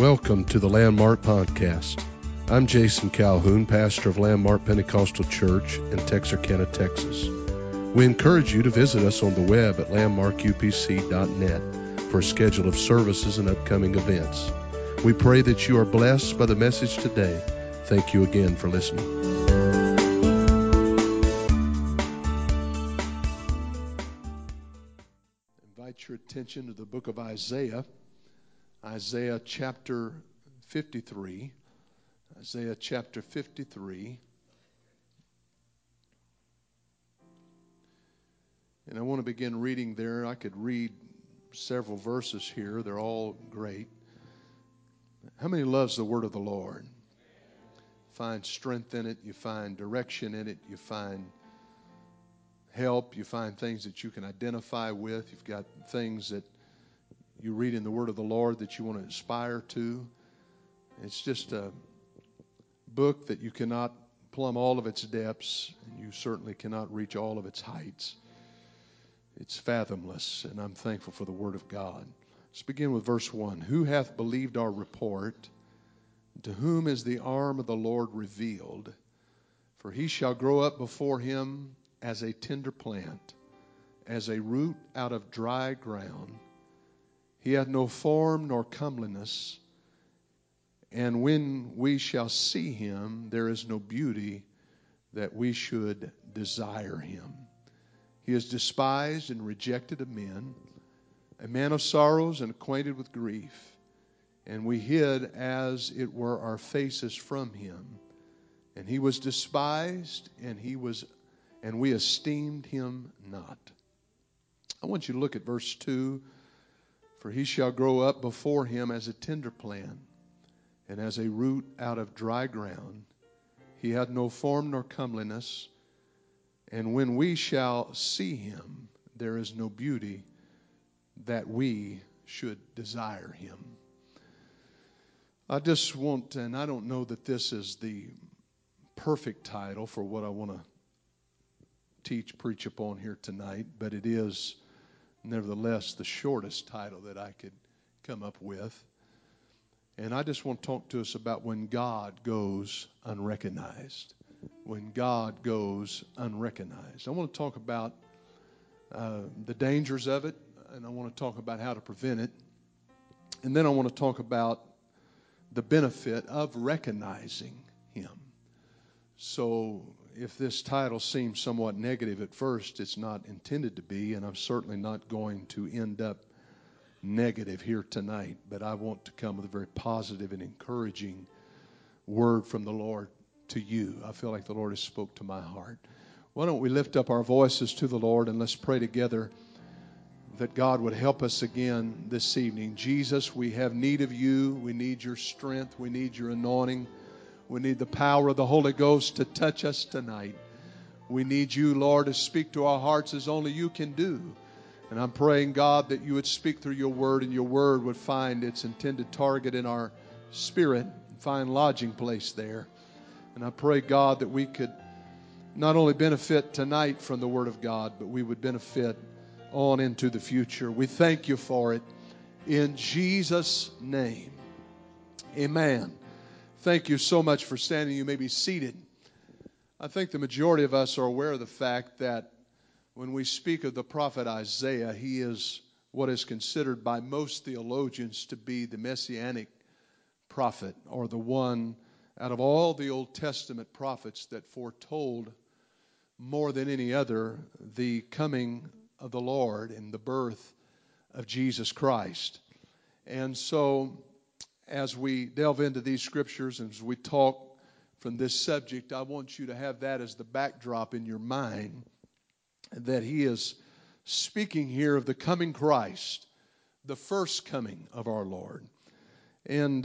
Welcome to the Landmark Podcast. I'm Jason Calhoun, pastor of Landmark Pentecostal Church in Texarkana, Texas. We encourage you to visit us on the web at landmarkupc.net for a schedule of services and upcoming events. We pray that you are blessed by the message today. Thank you again for listening. Invite your attention to the book of Isaiah. Isaiah chapter 53. Isaiah chapter 53. And I want to begin reading there. I could read several verses here. They're all great. How many loves the word of the Lord? Find strength in it. You find direction in it. You find help. You find things that you can identify with. You've got things that you read in the word of the Lord that you want to aspire to. It's just a book that you cannot plumb all of its depths, and you certainly cannot reach all of its heights. It's fathomless, and I'm thankful for the word of God. Let's begin with verse 1. Who hath believed our report? To whom is the arm of the Lord revealed? For he shall grow up before him as a tender plant, as a root out of dry ground. He hath no form nor comeliness, and when we shall see him, there is no beauty that we should desire him. He is despised and rejected of men, a man of sorrows and acquainted with grief, and we hid as it were our faces from him. And he was despised, and we esteemed him not. I want you to look at verse 2. For he shall grow up before him as a tender plant, and as a root out of dry ground. He hath no form nor comeliness, and when we shall see him, there is no beauty that we should desire him. I just want, and I don't know that this is the perfect title for what I want to preach upon here tonight, but it is nevertheless the shortest title that I could come up with. And I just want to talk to us about when God goes unrecognized. When God goes unrecognized. I want to talk about the dangers of it, and I want to talk about how to prevent it. And then I want to talk about the benefit of recognizing him. So if this title seems somewhat negative at first, it's not intended to be, and I'm certainly not going to end up negative here tonight, but I want to come with a very positive and encouraging word from the Lord to you. I feel like the Lord has spoke to my heart. Why don't we lift up our voices to the Lord, and let's pray together that God would help us again this evening. Jesus, we have need of you. We need your strength. We need your anointing. We need the power of the Holy Ghost to touch us tonight. We need you, Lord, to speak to our hearts as only you can do. And I'm praying, God, that you would speak through your word, and your word would find its intended target in our spirit and find lodging place there. And I pray, God, that we could not only benefit tonight from the word of God, but we would benefit on into the future. We thank you for it. In Jesus' name, amen. Thank you so much for standing. You may be seated. I think the majority of us are aware of the fact that when we speak of the prophet Isaiah, he is what is considered by most theologians to be the messianic prophet, or the one out of all the Old Testament prophets that foretold more than any other the coming of the Lord and the birth of Jesus Christ. And so as we delve into these scriptures and as we talk from this subject, I want you to have that as the backdrop in your mind, that he is speaking here of the coming Christ, the first coming of our Lord. And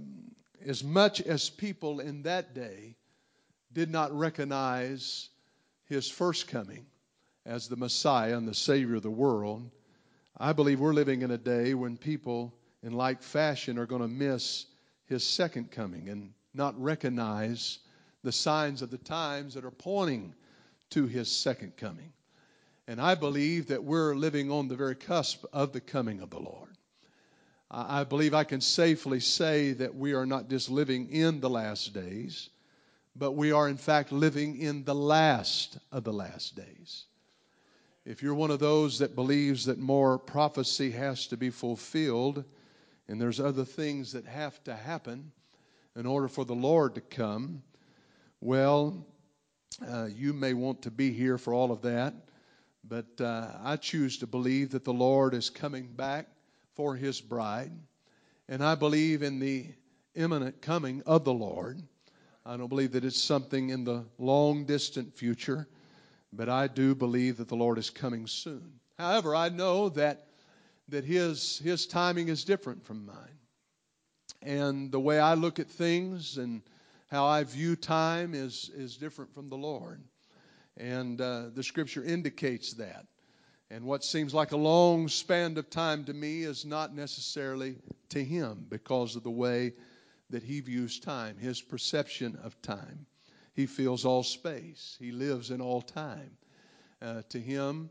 as much as people in that day did not recognize his first coming as the Messiah and the Savior of the world, I believe we're living in a day when people in like fashion are going to miss his second coming and not recognize the signs of the times that are pointing to his second coming. And I believe that we're living on the very cusp of the coming of the Lord. I believe I can safely say that we are not just living in the last days, but we are in fact living in the last of the last days. If you're one of those that believes that more prophecy has to be fulfilled and there's other things that have to happen in order for the Lord to come, well, you may want to be here for all of that, but I choose to believe that the Lord is coming back for His bride, and I believe in the imminent coming of the Lord. I don't believe that it's something in the long distant future, but I do believe that the Lord is coming soon. However, I know that His timing is different from mine. And the way I look at things and how I view time is different from the Lord. And the Scripture indicates that. And what seems like a long span of time to me is not necessarily to Him because of the way that He views time, His perception of time. He fills all space. He lives in all time. To Him,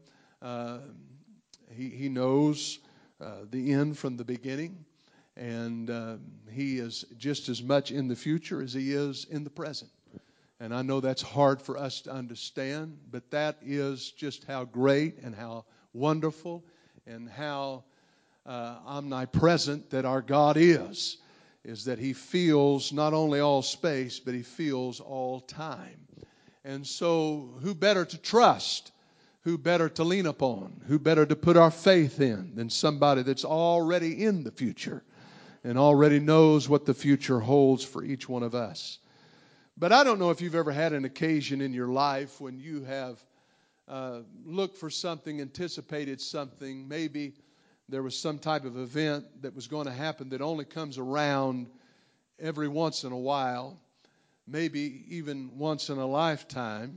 He knows the end from the beginning. And He is just as much in the future as He is in the present. And I know that's hard for us to understand, but that is just how great and how wonderful and how omnipresent that our God is that He feels not only all space, but He feels all time. And so who better to trust, who better to lean upon, who better to put our faith in than somebody that's already in the future and already knows what the future holds for each one of us. But I don't know if you've ever had an occasion in your life when you have looked for something, anticipated something. Maybe there was some type of event that was going to happen that only comes around every once in a while, maybe even once in a lifetime.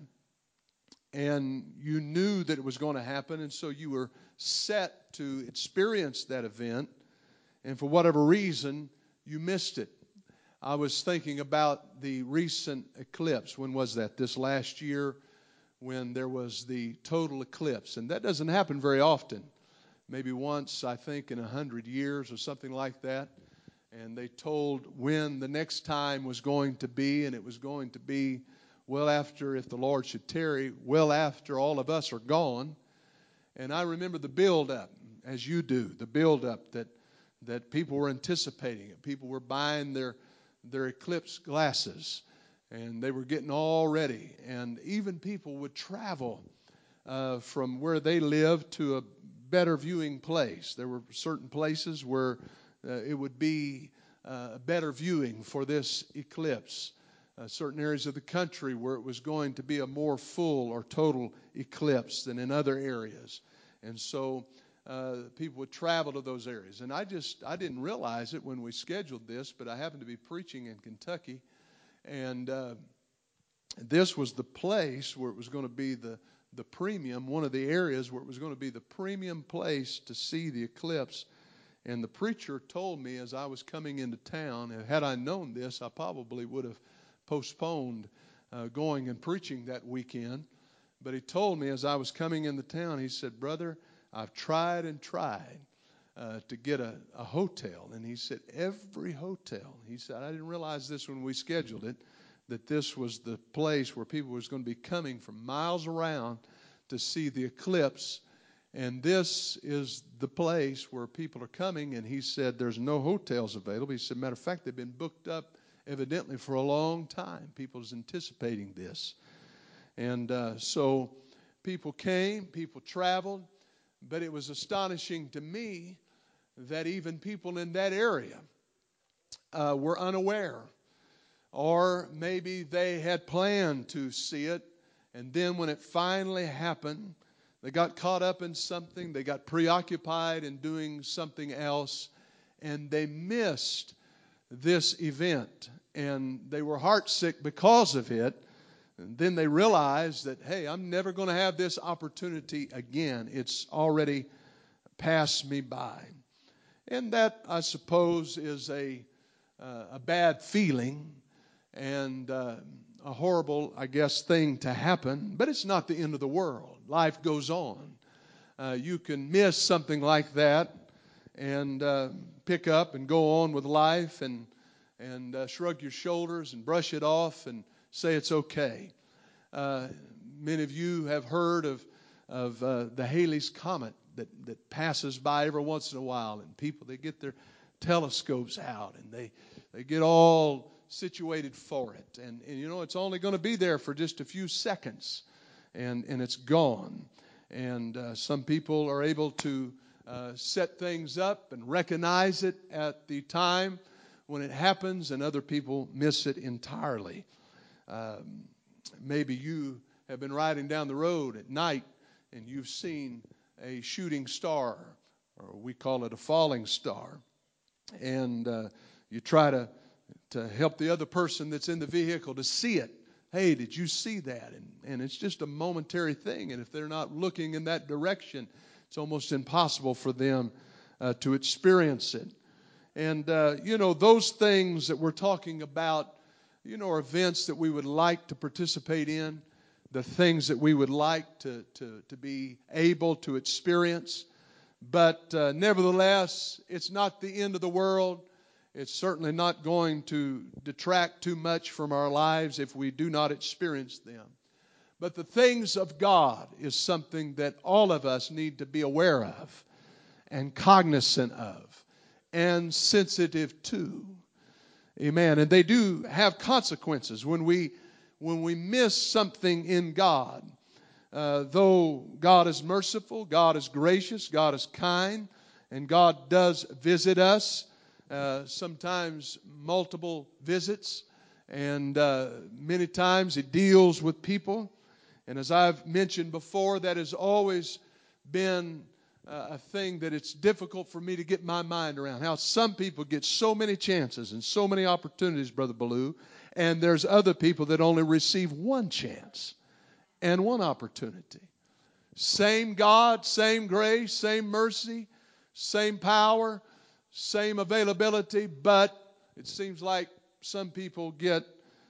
And you knew that it was going to happen, and so you were set to experience that event. And for whatever reason, you missed it. I was thinking about the recent eclipse. When was that? This last year when there was the total eclipse. And that doesn't happen very often. Maybe once, I think, in 100 years or something like that. And they told when the next time was going to be, and it was going to be well after, if the Lord should tarry, well after all of us are gone. And I remember the build-up, as you do, the build-up that people were anticipating it. People were buying their eclipse glasses, and they were getting all ready. And even people would travel from where they lived to a better viewing place. There were certain places where it would be a better viewing for this eclipse. Certain areas of the country where it was going to be a more full or total eclipse than in other areas. And so people would travel to those areas. And I didn't realize it when we scheduled this, but I happened to be preaching in Kentucky. And this was the place where it was going to be the premium, one of the areas where it was going to be the premium place to see the eclipse. And the preacher told me as I was coming into town, and had I known this, I probably would have postponed going and preaching that weekend. But he told me as I was coming into town, he said, "Brother, I've tried and tried to get a hotel." And he said, every hotel. He said, I didn't realize this when we scheduled it, that this was the place where people was going to be coming from miles around to see the eclipse. And this is the place where people are coming. And he said, there's no hotels available. He said, matter of fact, they've been booked up evidently for a long time. People is anticipating this. And so people came, people traveled. But it was astonishing to me that even people in that area were unaware. Or maybe they had planned to see it, and then when it finally happened, they got caught up in something, they got preoccupied in doing something else, and they missed this event. And they were heartsick because of it. And then they realized that, hey, I'm never going to have this opportunity again. It's already passed me by. And that, I suppose, is a bad feeling and a horrible, I guess, thing to happen. But it's not the end of the world. Life goes on. You can miss something like that and pick up and go on with life and shrug your shoulders and brush it off and say it's okay. Many of you have heard of the Halley's Comet that passes by every once in a while, and people, they get their telescopes out and they get all situated for it. And you know, it's only going to be there for just a few seconds, and it's gone. And some people are able to set things up and recognize it at the time when it happens, and other people miss it entirely. Maybe you have been riding down the road at night and you've seen a shooting star, or we call it a falling star, and you try to help the other person that's in the vehicle to see it. Hey, did you see that? And it's just a momentary thing, and if they're not looking in that direction, it's almost impossible for them to experience it. And, you know, those things that we're talking about, you know, are events that we would like to participate in, the things that we would like to be able to experience. But nevertheless, it's not the end of the world. It's certainly not going to detract too much from our lives if we do not experience them. But the things of God is something that all of us need to be aware of and cognizant of and sensitive to. Amen. And they do have consequences when we miss something in God. Though God is merciful, God is gracious, God is kind, and God does visit us, sometimes multiple visits, and many times He deals with people. And as I've mentioned before, that has always been a thing that it's difficult for me to get my mind around. How some people get so many chances and so many opportunities, Brother Ballou, and there's other people that only receive one chance and one opportunity. Same God, same grace, same mercy, same power, same availability, but it seems like some people get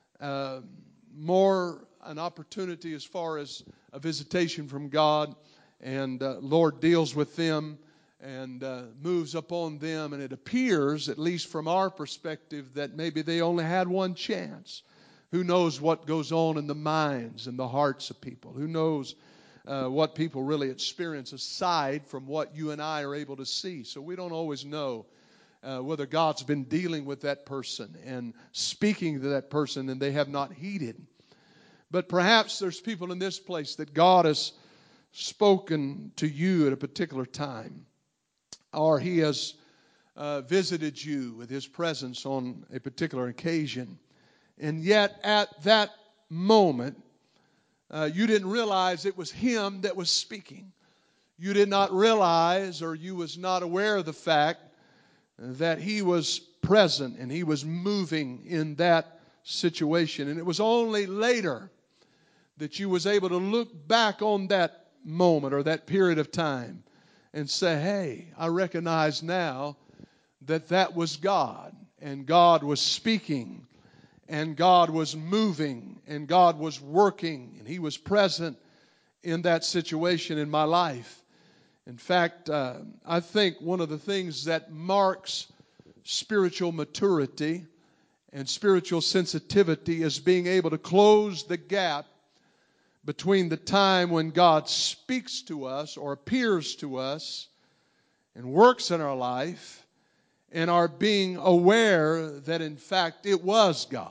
more an opportunity as far as a visitation from God, and Lord deals with them and moves upon them, and it appears, at least from our perspective, that maybe they only had one chance. Who knows what goes on in the minds and the hearts of people? Who knows what people really experience aside from what you and I are able to see? So we don't always know whether God's been dealing with that person and speaking to that person and they have not heeded. But perhaps there's people in this place that God has spoken to you at a particular time, or He has visited you with His presence on a particular occasion. And yet at that moment, you didn't realize it was Him that was speaking. You did not realize, or you was not aware of the fact that He was present and He was moving in that situation. And it was only later that you was able to look back on that moment or that period of time and say, hey, I recognize now that that was God, and God was speaking, and God was moving, and God was working, and He was present in that situation in my life. In fact, I think one of the things that marks spiritual maturity and spiritual sensitivity is being able to close the gap between the time when God speaks to us or appears to us and works in our life and our being aware that in fact it was God.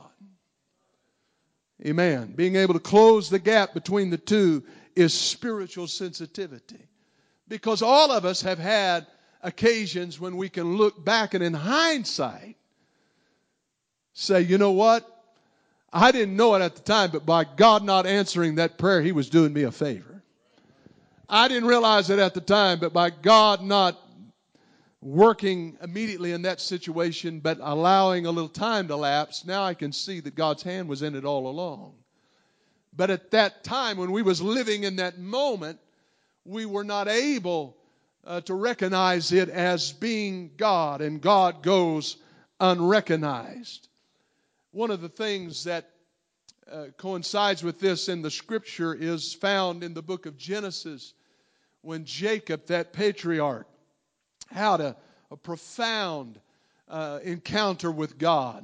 Amen. Being able to close the gap between the two is spiritual sensitivity. Because all of us have had occasions when we can look back and in hindsight say, you know what? I didn't know it at the time, but by God not answering that prayer, He was doing me a favor. I didn't realize it at the time, but by God not working immediately in that situation, but allowing a little time to lapse, now I can see that God's hand was in it all along. But at that time, when we was living in that moment, we were not able to recognize it as being God, and God goes unrecognized. One of the things that coincides with this in the Scripture is found in the book of Genesis, when Jacob, that patriarch, had a a profound encounter with God.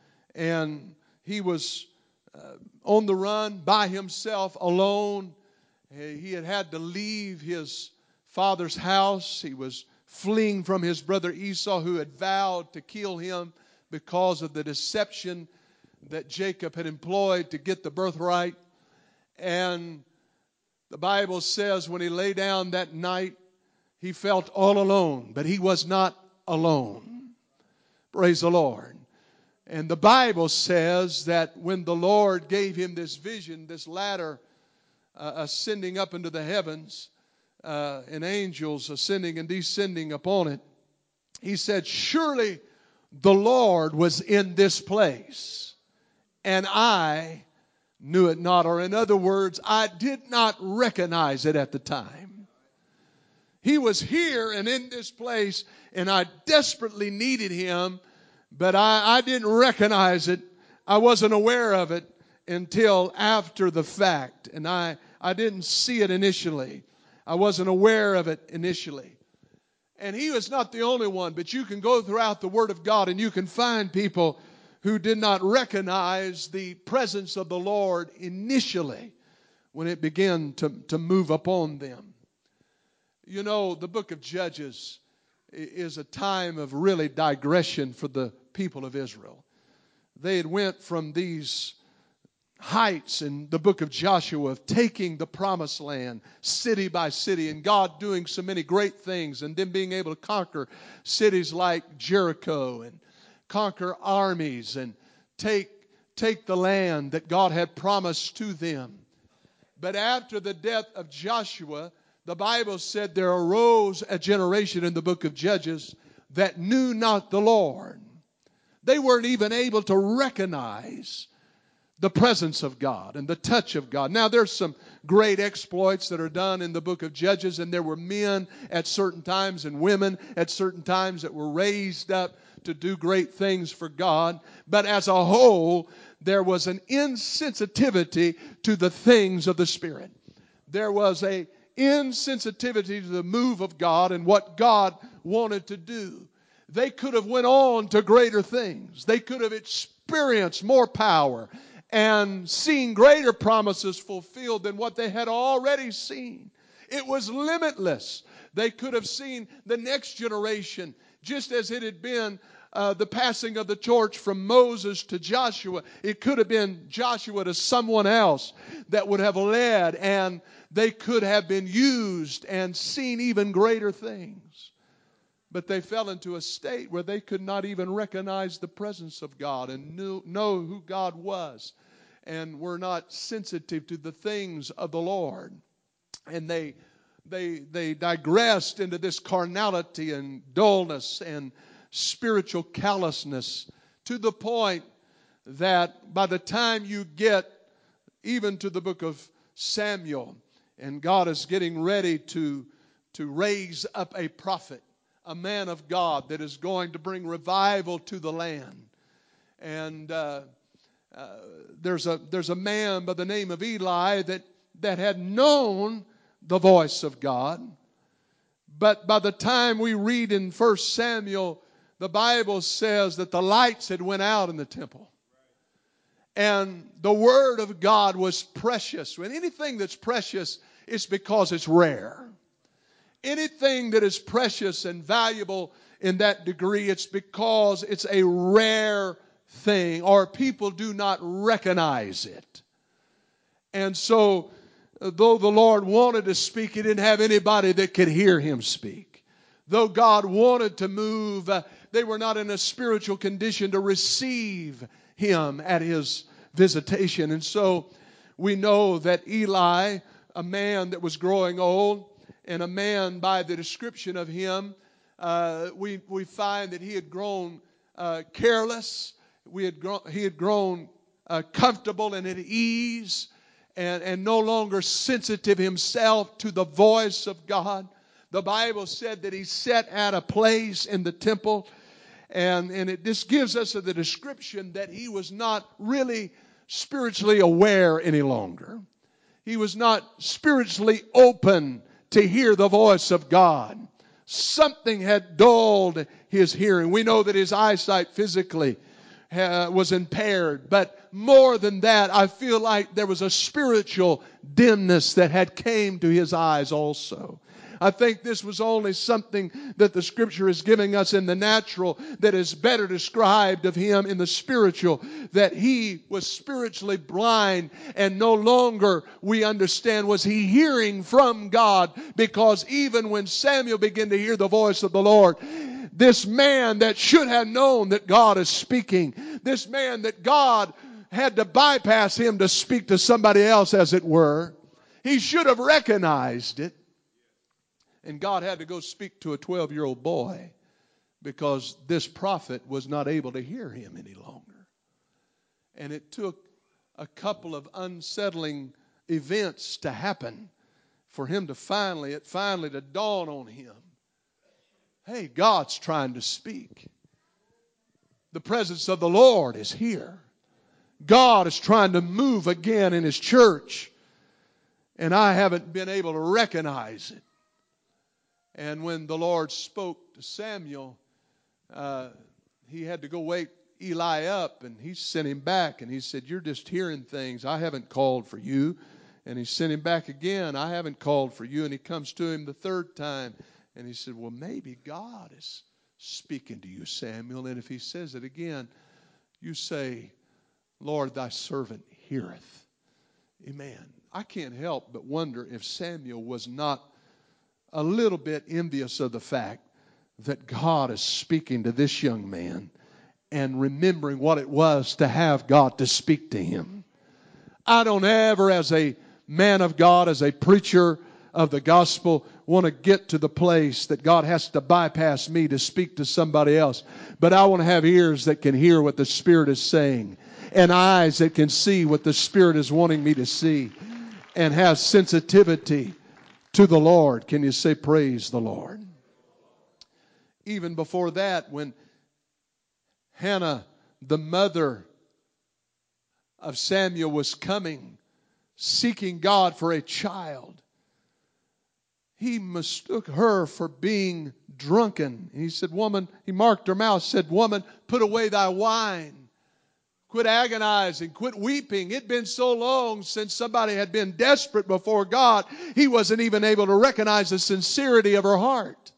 And he was on the run by himself, alone. He had to leave his father's house. He was fleeing from his brother Esau, who had vowed to kill him because of the deception that Jacob had employed to get the birthright. And the Bible says when he lay down that night, he felt all alone, but he was not alone. Praise the Lord. And the Bible says that when the Lord gave him this vision, this ladder ascending up into the heavens, and angels ascending and descending upon it, he said, surely the Lord was in this place, and I knew it not. Or in other words, I did not recognize it at the time. He was here and in this place, and I desperately needed him, but I didn't recognize it. I wasn't aware of it until after the fact, and I didn't see it initially. I wasn't aware of it initially. And he was not the only one, but you can go throughout the Word of God and you can find people who did not recognize the presence of the Lord initially when it began to move upon them. You know, the book of Judges is a time of really digression for the people of Israel. They had went from these heights in the book of Joshua of taking the promised land city by city, and God doing so many great things, and then being able to conquer cities like Jericho and conquer armies and take the land that God had promised to them. But after the death of Joshua, the Bible said there arose a generation in the book of Judges that knew not the Lord. They weren't even able to recognize the presence of God and the touch of God. Now, there's some great exploits that are done in the book of Judges, and there were men at certain times and women at certain times that were raised up to do great things for God. But as a whole, there was an insensitivity to the things of the Spirit. There was an insensitivity to the move of God and what God wanted to do. They could have went on to greater things. They could have experienced more power and seen greater promises fulfilled than what they had already seen. It was limitless. They could have seen the next generation, just as it had been the passing of the torch from Moses to Joshua. It could have been Joshua to someone else that would have led, and they could have been used and seen even greater things. But they fell into a state where they could not even recognize the presence of God and know who God was, and were not sensitive to the things of the Lord. And they digressed into this carnality and dullness and spiritual callousness, to the point that by the time you get even to the book of Samuel, and God is getting ready to raise up a prophet, a man of God that is going to bring revival to the land. And there's a man by the name of Eli that had known the voice of God. But by the time we read in 1 Samuel, the Bible says that the lights had went out in the temple. And the Word of God was precious. When anything that's precious, it's because it's rare. Anything that is precious and valuable in that degree, it's because it's a rare thing, or people do not recognize it. And so, though the Lord wanted to speak, He didn't have anybody that could hear Him speak. Though God wanted to move, they were not in a spiritual condition to receive Him at His visitation. And so we know that Eli, a man that was growing old, and a man by the description of him, we find that he had grown careless. He had grown comfortable and at ease, and no longer sensitive himself to the voice of God. The Bible said that he sat at a place in the temple, and it just gives us the description that he was not really spiritually aware any longer. He was not spiritually open to hear the voice of God. Something had dulled his hearing. We know that his eyesight physically was impaired. But more than that, I feel like there was a spiritual dimness that had came to his eyes also. I think this was only something that the Scripture is giving us in the natural that is better described of him in the spiritual, that he was spiritually blind and no longer, we understand, was he hearing from God, because even when Samuel began to hear the voice of the Lord, this man that should have known that God is speaking, this man that God had to bypass him to speak to somebody else, as it were, he should have recognized it. And God had to go speak to a 12-year-old boy because this prophet was not able to hear him any longer. And it took a couple of unsettling events to happen for him to finally to dawn on him. Hey, God's trying to speak. The presence of the Lord is here. God is trying to move again in His church. And I haven't been able to recognize it. And when the Lord spoke to Samuel, he had to go wake Eli up, and he sent him back, and he said, "You're just hearing things. I haven't called for you." And he sent him back again. "I haven't called for you." And he comes to him the third time, and he said, "Well, maybe God is speaking to you, Samuel. And if He says it again, you say, 'Lord, thy servant heareth.'" Amen. I can't help but wonder if Samuel was not a little bit envious of the fact that God is speaking to this young man and remembering what it was to have God to speak to him. I don't ever, as a man of God, as a preacher of the gospel, want to get to the place that God has to bypass me to speak to somebody else. But I want to have ears that can hear what the Spirit is saying, and eyes that can see what the Spirit is wanting me to see, and have sensitivity to the Lord. Can you say praise the Lord? Even before that, when Hannah, the mother of Samuel, was coming, seeking God for a child, he mistook her for being drunken. He said, "Woman," he marked her mouth, said, "Woman, put away thy wine. Quit agonizing. Quit weeping." It'd been so long since somebody had been desperate before God, he wasn't even able to recognize the sincerity of her heart.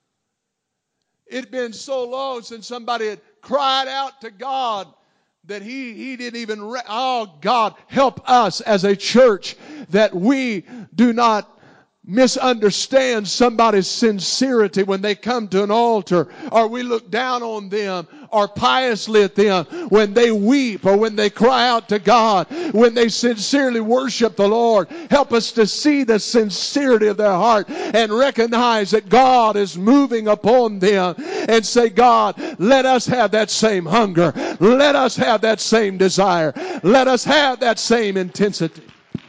It'd been so long since somebody had cried out to God that he didn't even... Oh, God, help us as a church that we do not misunderstand somebody's sincerity when they come to an altar, or we look down on them or piously at them when they weep or when they cry out to God, when they sincerely worship the Lord. Help us to see the sincerity of their heart and recognize that God is moving upon them, and say, "God, let us have that same hunger. Let us have that same desire. Let us have that same intensity."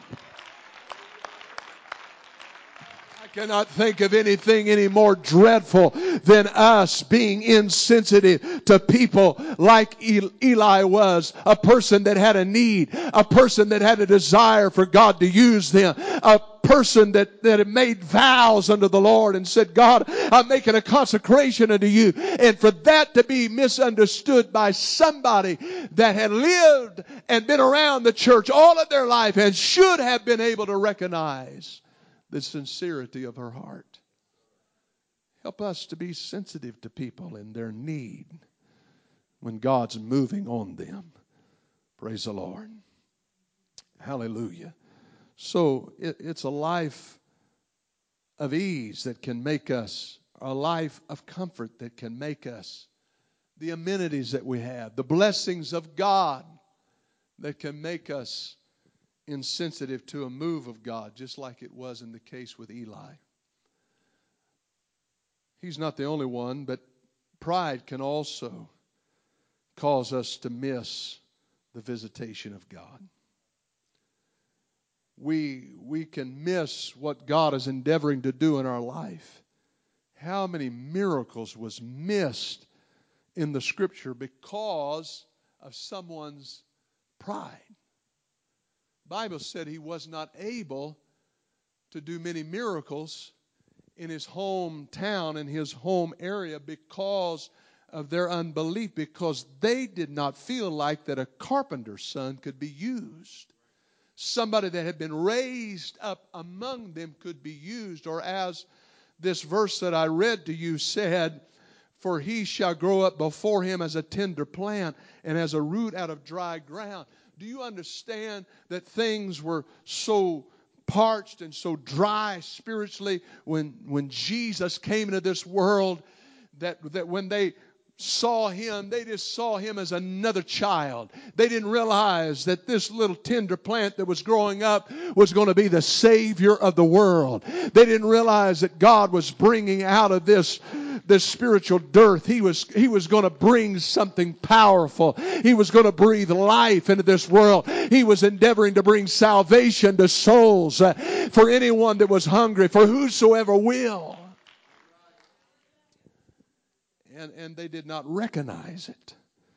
Cannot think of anything any more dreadful than us being insensitive to people like Eli was, a person that had a need, a person that had a desire for God to use them, a person that had made vows unto the Lord and said, "God, I'm making a consecration unto you." And for that to be misunderstood by somebody that had lived and been around the church all of their life and should have been able to recognize the sincerity of her heart. Help us to be sensitive to people in their need when God's moving on them. Praise the Lord. Hallelujah. So it's a life of ease that can make us, a life of comfort that can make us, the amenities that we have, the blessings of God that can make us insensitive to a move of God, just like it was in the case with Eli. He's not the only one, but pride can also cause us to miss the visitation of God. We can miss what God is endeavoring to do in our life. How many miracles was missed in the Scripture because of someone's pride? The Bible said he was not able to do many miracles in his hometown, in his home area, because of their unbelief, because they did not feel like that a carpenter's son could be used. Somebody that had been raised up among them could be used. Or as this verse that I read to you said, for he shall grow up before him as a tender plant and as a root out of dry ground. Do you understand that things were so parched and so dry spiritually when Jesus came into this world, that when they saw him, they just saw him as another child. They didn't realize that this little tender plant that was growing up was going to be the Savior of the world. They didn't realize that God was bringing out of this spiritual dearth. He was going to bring something powerful. He was going to breathe life into this world. He was endeavoring to bring salvation to souls for anyone that was hungry, for whosoever will. And they did not recognize it.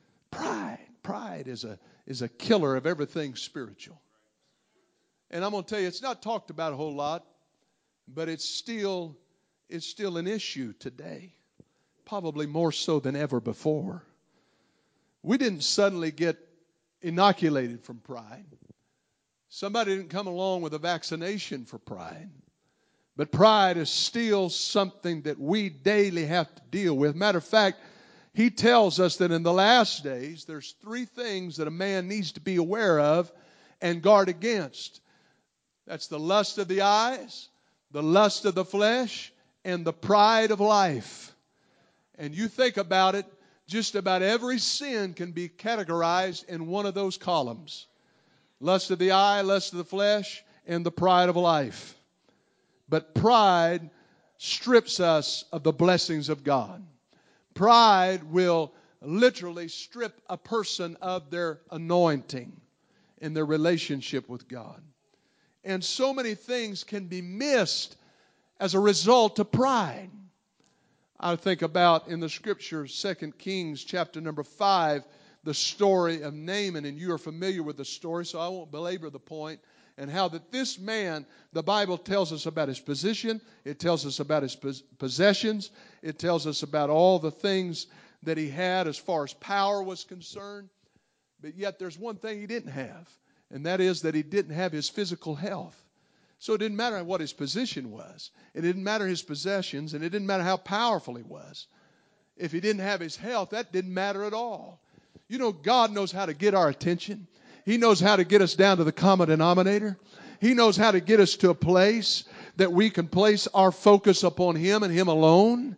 Pride is a killer of everything spiritual. And I'm going to tell you, it's not talked about a whole lot, but it's still an issue today, probably more so than ever before. We didn't suddenly get inoculated from pride. Somebody didn't come along with a vaccination for pride. But pride is still something that we daily have to deal with. Matter of fact, he tells us that in the last days, there's 3 things that a man needs to be aware of and guard against. That's the lust of the eyes, the lust of the flesh, and the pride of life. And you think about it, just about every sin can be categorized in one of those columns. Lust of the eye, lust of the flesh, and the pride of life. But pride strips us of the blessings of God. Pride will literally strip a person of their anointing in their relationship with God. And so many things can be missed as a result of pride. I think about in the scriptures, 2 Kings chapter number 5, the story of Naaman. And you are familiar with the story, so I won't belabor the point. And how that this man, the Bible tells us about his position. It tells us about his possessions. It tells us about all the things that he had as far as power was concerned. But yet there's one thing he didn't have. And that is that he didn't have his physical health. So it didn't matter what his position was. It didn't matter his possessions. And it didn't matter how powerful he was. If he didn't have his health, that didn't matter at all. You know, God knows how to get our attention. He knows how to get us down to the common denominator. He knows how to get us to a place that we can place our focus upon Him and Him alone.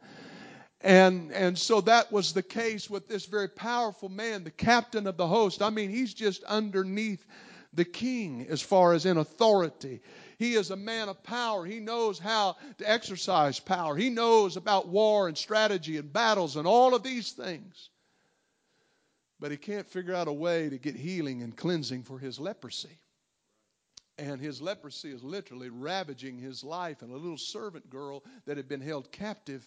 And so that was the case with this very powerful man, the captain of the host. I mean, he's just underneath the king as far as in authority. He is a man of power. He knows how to exercise power. He knows about war and strategy and battles and all of these things. But he can't figure out a way to get healing and cleansing for his leprosy. And his leprosy is literally ravaging his life. And a little servant girl that had been held captive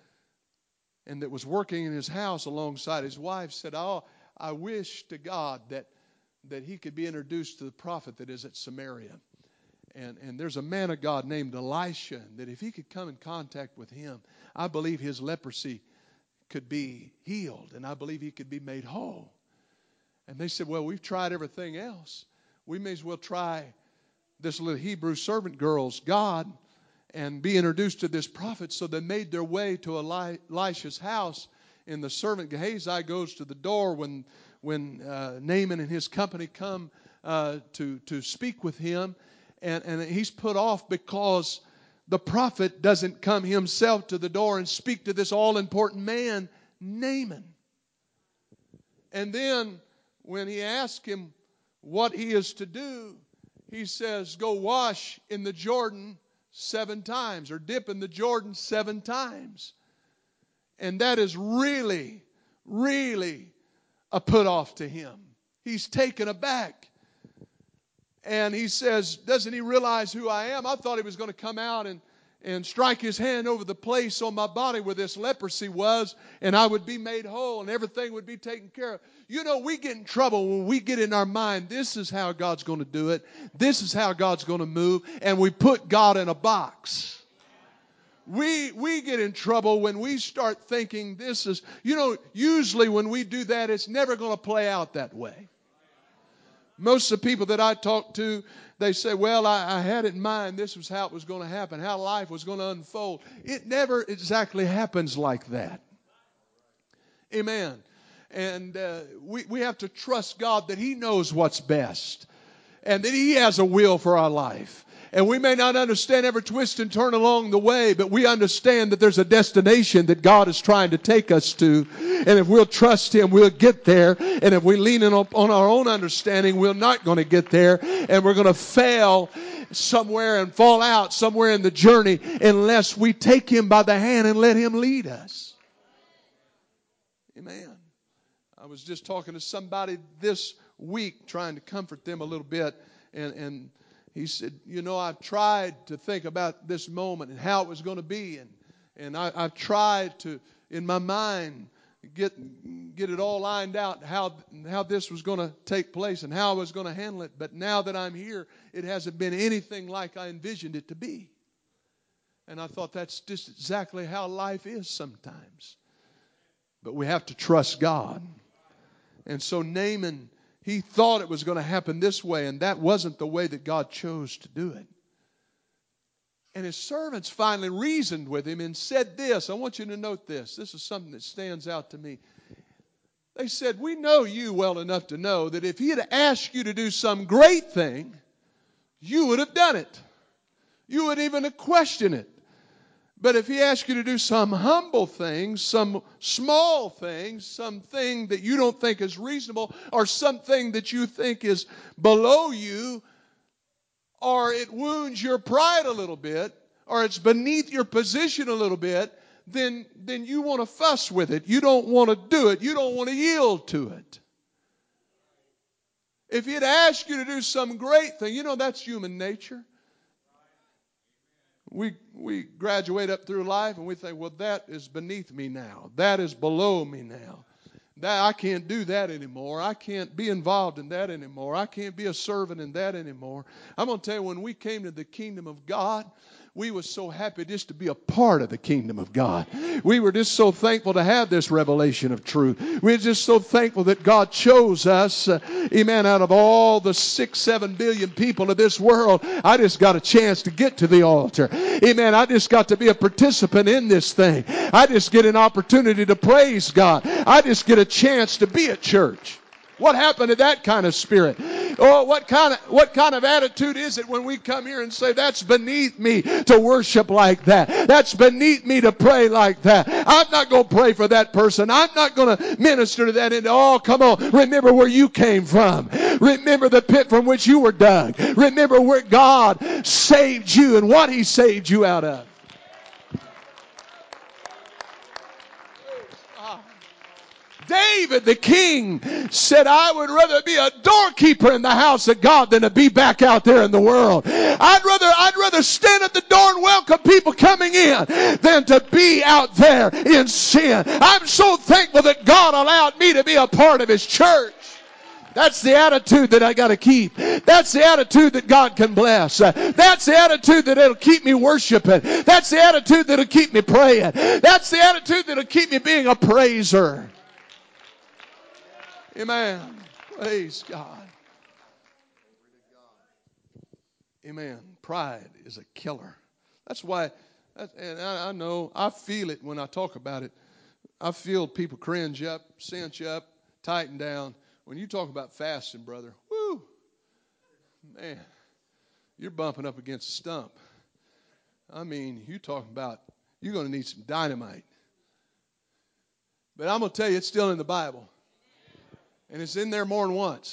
and that was working in his house alongside his wife said, "Oh, I wish to God that he could be introduced to the prophet that is at Samaria. And there's a man of God named Elisha, that if he could come in contact with him, I believe his leprosy could be healed, and I believe he could be made whole." And they said, "Well, we've tried everything else. We may as well try this little Hebrew servant girl's God and be introduced to this prophet." So they made their way to Elisha's house, and the servant Gehazi goes to the door when Naaman and his company come to speak with him, and he's put off because the prophet doesn't come himself to the door and speak to this all-important man, Naaman. And then when he asks him what he is to do, he says, "Go wash in the Jordan 7 times, or dip in the Jordan 7 times. And that is really, really a put-off to him. He's taken aback. And he says, "Doesn't he realize who I am? I thought he was going to come out and strike his hand over the place on my body where this leprosy was, and I would be made whole and everything would be taken care of." You know, we get in trouble when we get in our mind, this is how God's going to do it. This is how God's going to move. And we put God in a box. We get in trouble when we start thinking this is, usually when we do that, it's never going to play out that way. Most of the people that I talk to, they say, well, I had it in mind. This was how it was going to happen, how life was going to unfold. It never exactly happens like that. Amen. And we have to trust God that He knows what's best and that He has a will for our life. And we may not understand every twist and turn along the way, but we understand that there's a destination that God is trying to take us to. And if we'll trust Him, we'll get there. And if we lean in on our own understanding, we're not going to get there. And we're going to fail somewhere and fall out somewhere in the journey unless we take Him by the hand and let Him lead us. Amen. I was just talking to somebody this week trying to comfort them a little bit. And he said, I've tried to think about this moment and how it was going to be. And I've tried to, in my mind, get it all lined out, how this was going to take place and how I was going to handle it. But now that I'm here, it hasn't been anything like I envisioned it to be. And I thought that's just exactly how life is sometimes. But we have to trust God. And so Naaman, he thought it was going to happen this way, and that wasn't the way that God chose to do it. And his servants finally reasoned with him and said this. I want you to note this. This is something that stands out to me. They said, we know you well enough to know that if he had asked you to do some great thing, you would have done it. You wouldn't even have questioned it. But if he asks you to do some humble things, some small things, something that you don't think is reasonable, or something that you think is below you, or it wounds your pride a little bit, or it's beneath your position a little bit, then you want to fuss with it. You don't want to do it. You don't want to yield to it. If he'd asked you to do some great thing, that's human nature. We graduate up through life and we think, well, that is beneath me now. That is below me now. That I can't do that anymore. I can't be involved in that anymore. I can't be a servant in that anymore. I'm going to tell you, when we came to the kingdom of God, we were so happy just to be a part of the kingdom of God. We were just so thankful to have this revelation of truth. We're just so thankful that God chose us. Amen. Out of all the 6-7 billion people of this world, I just got a chance to get to the altar. Amen. I just got to be a participant in this thing. I just get an opportunity to praise God. I just get a chance to be at church. What happened to that kind of spirit? Oh, what kind of attitude is it when we come here and say, that's beneath me to worship like that. That's beneath me to pray like that. I'm not going to pray for that person. I'm not going to minister to that. Oh, come on. Remember where you came from. Remember the pit from which you were dug. Remember where God saved you and what He saved you out of. David the king said, I would rather be a doorkeeper in the house of God than to be back out there in the world. I'd rather stand at the door and welcome people coming in than to be out there in sin. I'm so thankful that God allowed me to be a part of His church. That's the attitude that I got to keep. That's the attitude that God can bless. That's the attitude that'll keep me worshiping. That's the attitude that'll keep me praying. That's the attitude that'll keep me being a praiser. Amen. Praise God. Amen. Pride is a killer. That's why, and I know, I feel it when I talk about it. I feel people cringe up, cinch up, tighten down. When you talk about fasting, brother, whoo, man, you're bumping up against a stump. I mean, you talking about, you're going to need some dynamite. But I'm going to tell you, it's still in the Bible. And it's in there more than once.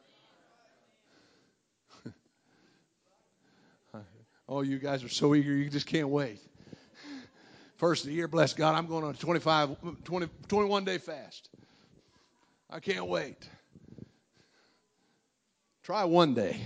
Oh, you guys are so eager, you just can't wait. First of the year, bless God, I'm going on a 21-day fast. I can't wait. Try one day.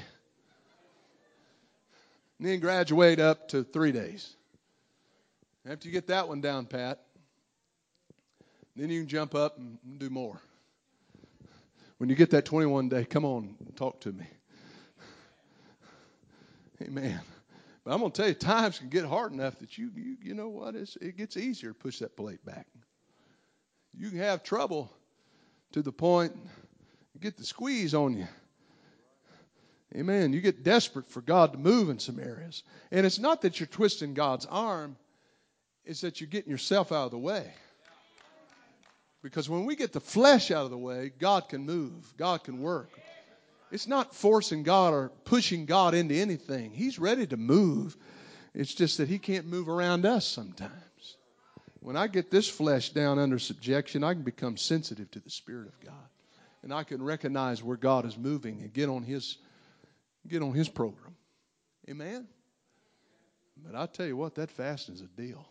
And then graduate up to 3 days. After you get that one down, Pat, then you can jump up and do more. When you get that 21 day, come on, talk to me. Amen. But I'm going to tell you, times can get hard enough that you know what? It gets easier to push that plate back. You can have trouble to the point you get the squeeze on you. Amen. You get desperate for God to move in some areas. And it's not that you're twisting God's arm. It's that you're getting yourself out of the way. Because when we get the flesh out of the way, God can move. God can work. It's not forcing God or pushing God into anything. He's ready to move. It's just that He can't move around us sometimes. When I get this flesh down under subjection, I can become sensitive to the Spirit of God. And I can recognize where God is moving and get on His program. Amen? But I tell you what, that fasting is a deal.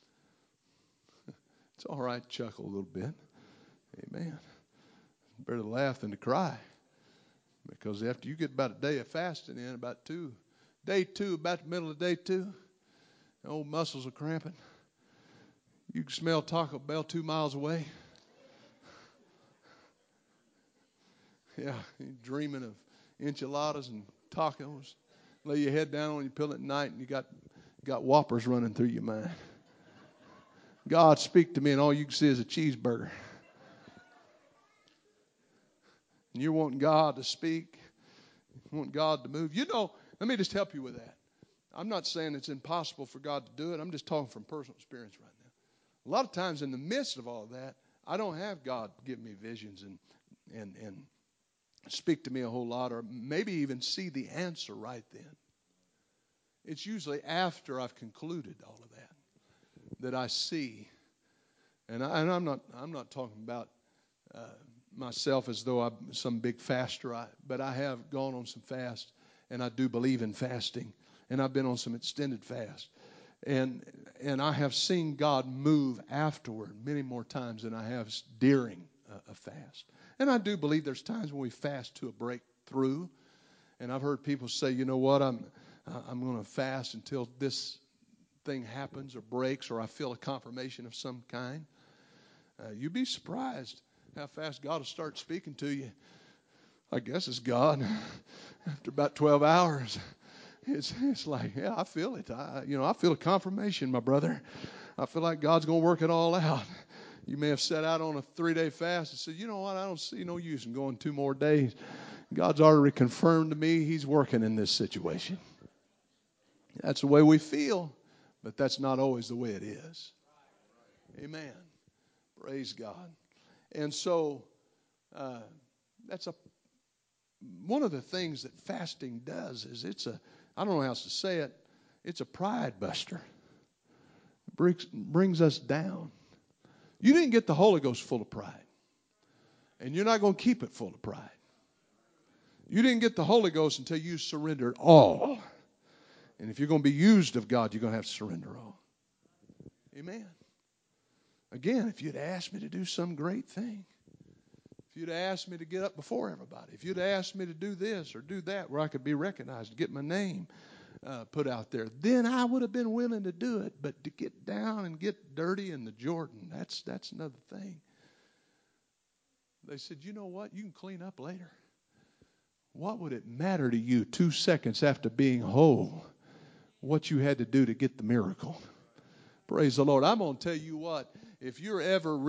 It's all right to chuckle a little bit. Amen. Better to laugh than to cry. Because after you get about a day of fasting in, about day two, about the middle of day two, the old muscles are cramping. You can smell Taco Bell 2 miles away. Yeah, you're dreaming of enchiladas and tacos. Lay your head down on your pillow at night and you got Whoppers running through your mind. God, speak to me, and all you can see is a cheeseburger. And you're wanting God to speak, you want God to move. You know, let me just help you with that. I'm not saying it's impossible for God to do it. I'm just talking from personal experience right now. A lot of times in the midst of all of that, I don't have God give me visions and speak to me a whole lot, or maybe even see the answer right then. It's usually after I've concluded all of that I see. And I'm not talking about myself as though I'm some big faster, but I have gone on some fast, and I do believe in fasting, and I've been on some extended fast, and I have seen God move afterward many more times than I have during a fast. And I do believe there's times when we fast to a breakthrough, and I've heard people say, you know what, I'm going to fast until this thing happens or breaks, or I feel a confirmation of some kind. You'd be surprised how fast God will start speaking to you. I guess it's God. After about 12 hours, it's like, yeah, I feel it. I feel a confirmation, my brother. I feel like God's going to work it all out. You may have set out on a 3-day fast and said, you know what, I don't see no use in going 2 more days. God's already confirmed to me He's working in this situation. That's the way we feel, but that's not always the way it is. Amen. Praise God. And so that's one of the things that fasting does is I don't know how else to say it, it's a pride buster. It brings us down. You didn't get the Holy Ghost full of pride. And you're not going to keep it full of pride. You didn't get the Holy Ghost until you surrendered all. And if you're going to be used of God, you're going to have to surrender all. Amen. Again, if you'd asked me to do some great thing, if you'd asked me to get up before everybody, if you'd asked me to do this or do that where I could be recognized, get my name put out there, then I would have been willing to do it. But to get down and get dirty in the Jordan, that's another thing. They said, you know what? You can clean up later. What would it matter to you 2 seconds after being whole what you had to do to get the miracle? Praise the Lord. I'm going to tell you what, if you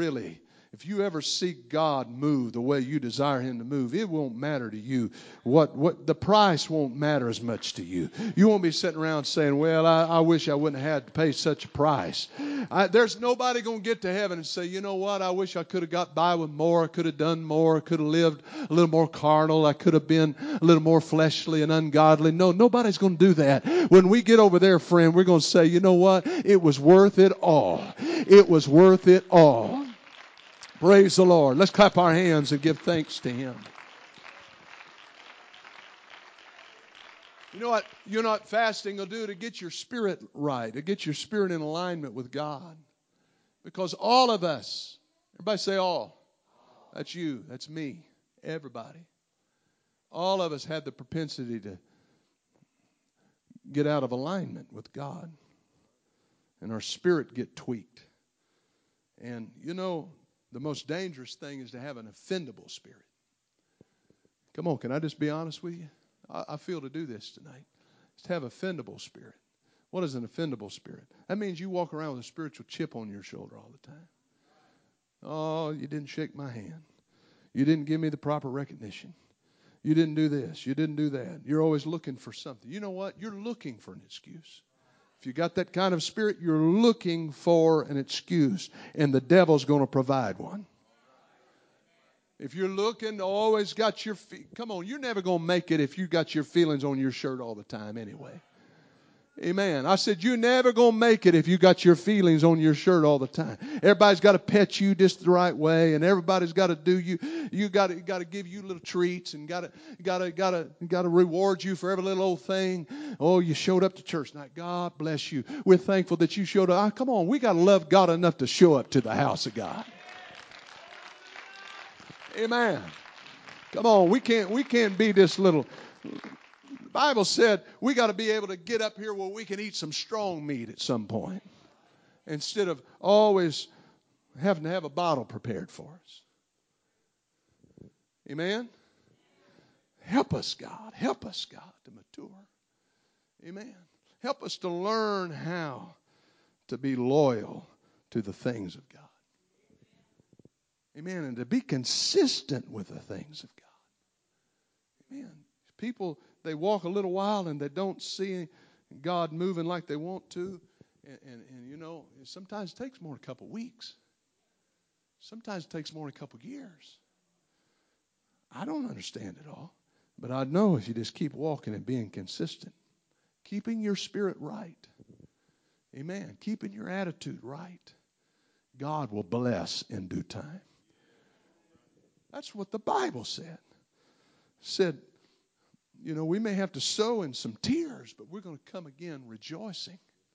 ever see God move the way you desire Him to move, it won't matter to you. What the price won't matter as much to you. You won't be sitting around saying, well, I wish I wouldn't have had to pay such a price. There's nobody going to get to heaven and say, you know what, I wish I could have got by with more, I could have done more, I could have lived a little more carnal, I could have been a little more fleshly and ungodly. No, nobody's going to do that. When we get over there, friend, we're going to say, you know what, it was worth it all. It was worth it all. Praise the Lord. Let's clap our hands and give thanks to Him. You know what? You're not fasting will do to get your spirit right, to get your spirit in alignment with God. Because all of us, everybody say all. That's you. That's me. Everybody. All of us had the propensity to get out of alignment with God. And our spirit get tweaked. And you know, the most dangerous thing is to have an offendable spirit. Come on, can I just be honest with you? I feel to do this tonight. It's to have an offendable spirit. What is an offendable spirit? That means you walk around with a spiritual chip on your shoulder all the time. Oh, you didn't shake my hand. You didn't give me the proper recognition. You didn't do this. You didn't do that. You're always looking for something. You know what? You're looking for an excuse. If you got that kind of spirit, you're looking for an excuse, and the devil's going to provide one. If you're looking, always got your feet. Come on, you're never going to make it if you got your feelings on your shirt all the time anyway. Amen. I said, you're never going to make it if you got your feelings on your shirt all the time. Everybody's got to pet you just the right way, and everybody's got to do you. You got to give you little treats, and got to reward you for every little old thing. Oh, you showed up to church tonight. God bless you. We're thankful that you showed up. Come on, we got to love God enough to show up to the house of God. Amen. Come on, we can't be this little. The Bible said we got to be able to get up here where we can eat some strong meat at some point, instead of always having to have a bottle prepared for us. Amen? Help us, God. Help us, God, to mature. Amen. Help us to learn how to be loyal to the things of God. Amen. And to be consistent with the things of God. Amen. People, they walk a little while and they don't see God moving like they want to. And you know, sometimes it takes more than a couple of weeks. Sometimes it takes more than a couple of years. I don't understand it all. But I know if you just keep walking and being consistent, keeping your spirit right, amen, keeping your attitude right, God will bless in due time. That's what the Bible said. Said, you know, we may have to sow in some tears, but we're going to come again rejoicing.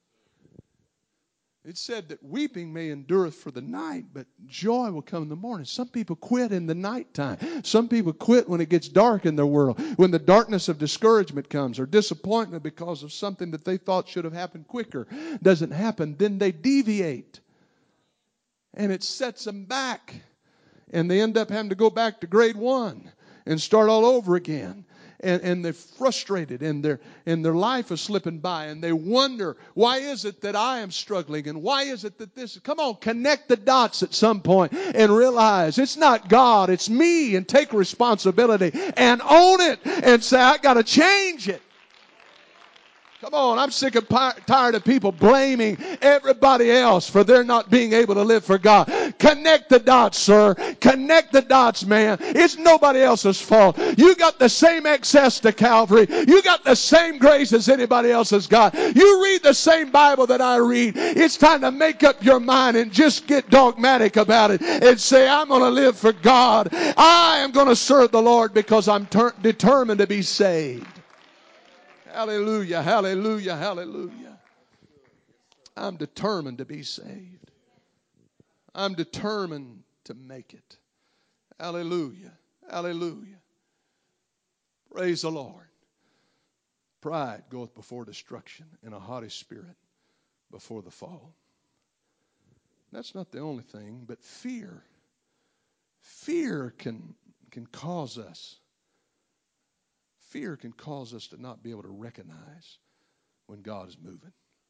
It said that weeping may endureth for the night, but joy will come in the morning. Some people quit in the nighttime. Some people quit when it gets dark in their world, when the darkness of discouragement comes or disappointment because of something that they thought should have happened quicker doesn't happen. Then they deviate, and it sets them back, and they end up having to go back to grade 1 and start all over again. And they're frustrated, and their life is slipping by, and they wonder, why is it that I am struggling, and why is it that this? Come on, connect the dots at some point and realize it's not God, it's me, and take responsibility and own it and say, I got to change it. Come on, I'm sick and tired of people blaming everybody else for their not being able to live for God. Connect the dots, sir. Connect the dots, man. It's nobody else's fault. You got the same access to Calvary. You got the same grace as anybody else has got. You read the same Bible that I read. It's time to make up your mind and just get dogmatic about it and say, I'm going to live for God. I am going to serve the Lord because I'm determined to be saved. Hallelujah, hallelujah, hallelujah. I'm determined to be saved. I'm determined to make it. Hallelujah, hallelujah. Praise the Lord. Pride goeth before destruction, and a haughty spirit before the fall. That's not the only thing, but fear. Fear can cause us. Fear can cause us to not be able to recognize when God is moving.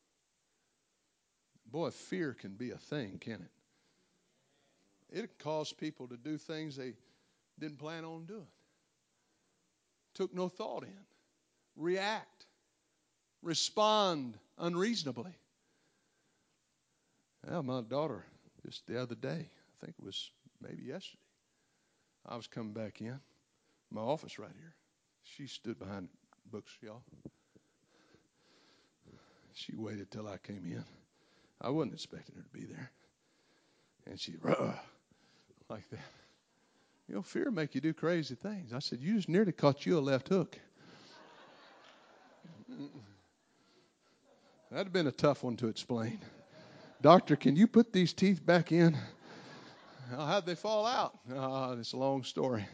Boy, fear can be a thing, can it? It can cause people to do things they didn't plan on doing. Took no thought in. React. Respond unreasonably. Well, my daughter, just the other day, I think it was maybe yesterday, I was coming back in my office right here. She stood behind the bookshelf. She waited till I came in. I wasn't expecting her to be there. And she, like that. You know, fear make you do crazy things. I said, you just nearly caught you a left hook. That'd have been a tough one to explain. Doctor, can you put these teeth back in? How'd they fall out? It's a long story.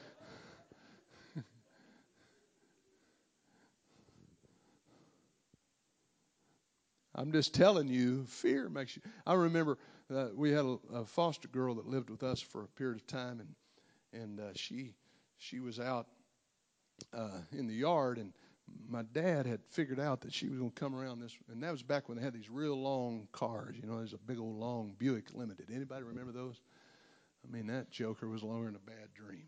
I'm just telling you, fear makes you. I remember we had a foster girl that lived with us for a period of time, and she was out in the yard, and my dad had figured out that she was going to come around this, and that was back when they had these real long cars. You know, there's a big old long Buick Limited. Anybody remember those? I mean, that joker was longer than a bad dream.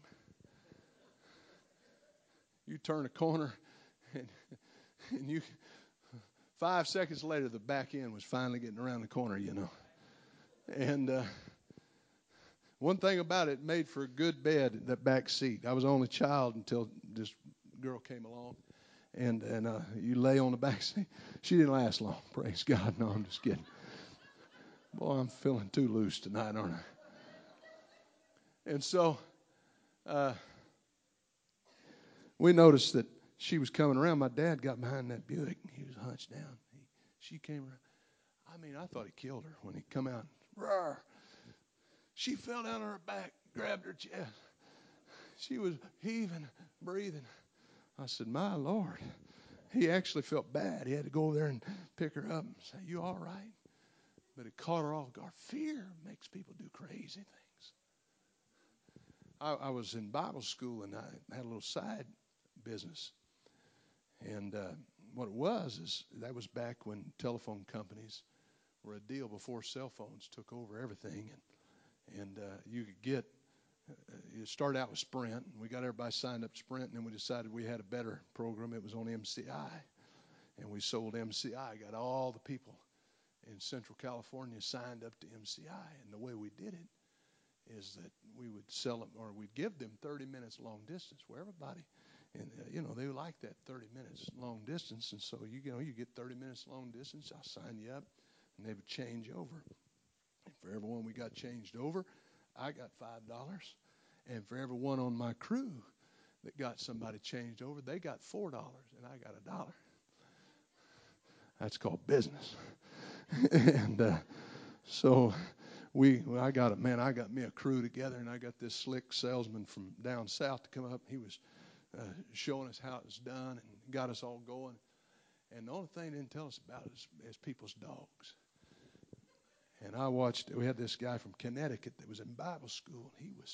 You turn a corner, and you 5 seconds later, the back end was finally getting around the corner, you know. And one thing about it made for a good bed, that back seat. I was the only child until this girl came along. And you lay on the back seat. She didn't last long, praise God. No, I'm just kidding. Boy, I'm feeling too loose tonight, aren't I? And so we noticed that she was coming around. My dad got behind that Buick. He was hunched down. She came around. I mean, I thought he killed her when he come out. Roar. She fell down on her back, grabbed her chest. She was heaving, breathing. I said, my Lord. He actually felt bad. He had to go over there and pick her up and say, you all right? But it caught her off guard. Fear makes people do crazy things. I was in Bible school, and I had a little side business. And what it was is that was back when telephone companies were a deal before cell phones took over everything. And you could get, it started out with Sprint. And we got everybody signed up to Sprint, and then we decided we had a better program. It was on MCI. And we sold MCI, got all the people in Central California signed up to MCI. And the way we did it is that we would sell them, or we'd give them 30 minutes long distance where everybody, and they like that 30 minutes long distance. And so, you get 30 minutes long distance, I'll sign you up, and they would change over. And for everyone we got changed over, I got $5. And for everyone on my crew that got somebody changed over, they got $4, and I got $1. That's called business. And so I got me a crew together, and I got this slick salesman from down south to come up. He was showing us how it was done and got us all going. And the only thing they didn't tell us about is people's dogs. And we had this guy from Connecticut that was in Bible school.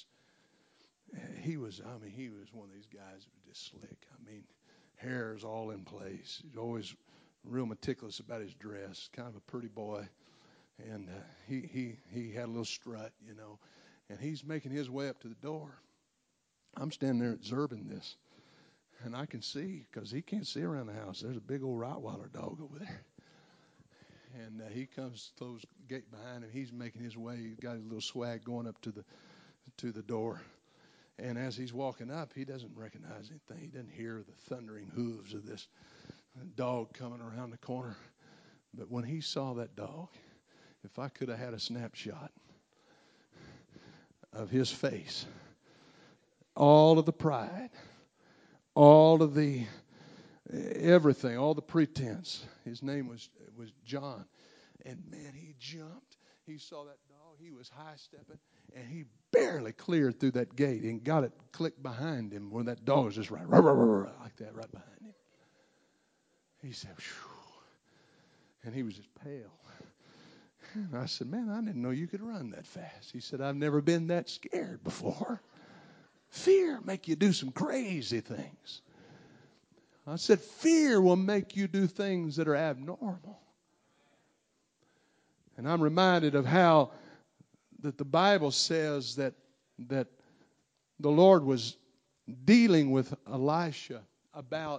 He was one of these guys that was just slick. I mean, hair's all in place. He's always real meticulous about his dress, kind of a pretty boy. And he had a little strut, and he's making his way up to the door. I'm standing there observing this, and I can see, because he can't see around the house, there's a big old Rottweiler dog over there. And he comes, throws the gate behind him. He's making his way. He's got his little swag going up to the door. And as he's walking up, he doesn't recognize anything. He doesn't hear the thundering hooves of this dog coming around the corner. But when he saw that dog, if I could have had a snapshot of his face, all of the pride, all of the everything, all the pretense. His name was John. And man, he jumped. He saw that dog. He was high-stepping, and he barely cleared through that gate and got it clicked behind him when that dog was just right like that, right behind him. He said, phew. And he was just pale. And I said, man, I didn't know you could run that fast. He said, I've never been that scared before. Fear make you do some crazy things. I said, fear will make you do things that are abnormal. And I'm reminded of how that the Bible says that the Lord was dealing with Elisha about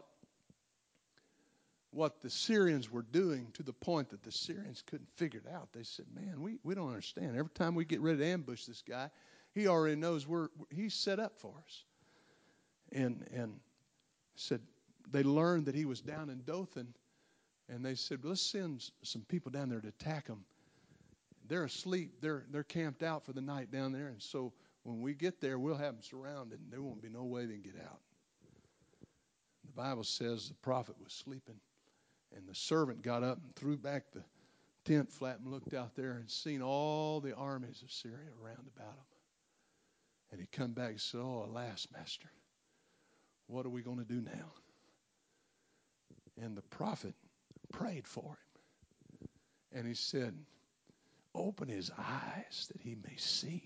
what the Syrians were doing, to the point that the Syrians couldn't figure it out. They said, man, we don't understand. Every time we get ready to ambush this guy, he already knows he's set up for us. And said they learned that he was down in Dothan, and they said, let's send some people down there to attack them. They're asleep. They're camped out for the night down there, and so when we get there, we'll have them surrounded, and there won't be no way they can get out. The Bible says the prophet was sleeping, and the servant got up and threw back the tent flap and looked out there and seen all the armies of Syria around about him. And he come back and said, oh, alas, master, what are we going to do now? And the prophet prayed for him. And he said, open his eyes that he may see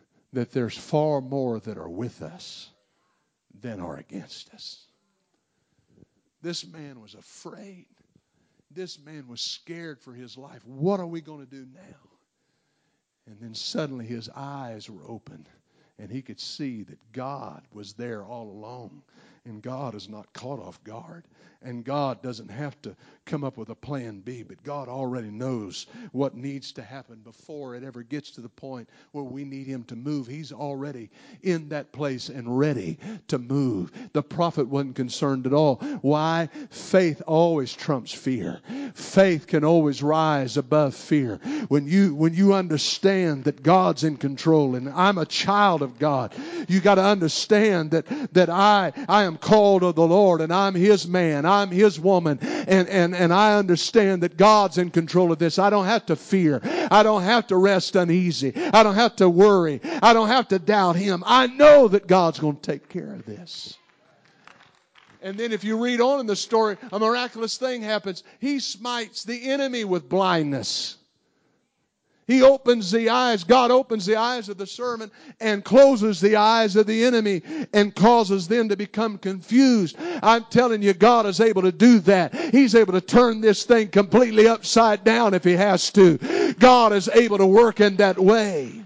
that there's far more that are with us than are against us. This man was afraid. This man was scared for his life. What are we going to do now? And then suddenly his eyes were open, and he could see that God was there all along. And God is not caught off guard. And God doesn't have to come up with a plan B, but God already knows what needs to happen before it ever gets to the point where we need Him to move. He's already in that place and ready to move. The prophet wasn't concerned at all. Why? Faith always trumps fear. Faith can always rise above fear. When you understand that God's in control and I'm a child of God, you got to understand that I am called of the Lord and I'm His man. I'm His woman, and I understand that God's in control of this. I don't have to fear. I don't have to rest uneasy. I don't have to worry. I don't have to doubt Him. I know that God's going to take care of this. And then if you read on in the story, a miraculous thing happens. He smites the enemy with blindness. He opens the eyes, God opens the eyes of the servant and closes the eyes of the enemy and causes them to become confused. I'm telling you, God is able to do that. He's able to turn this thing completely upside down if He has to. God is able to work in that way.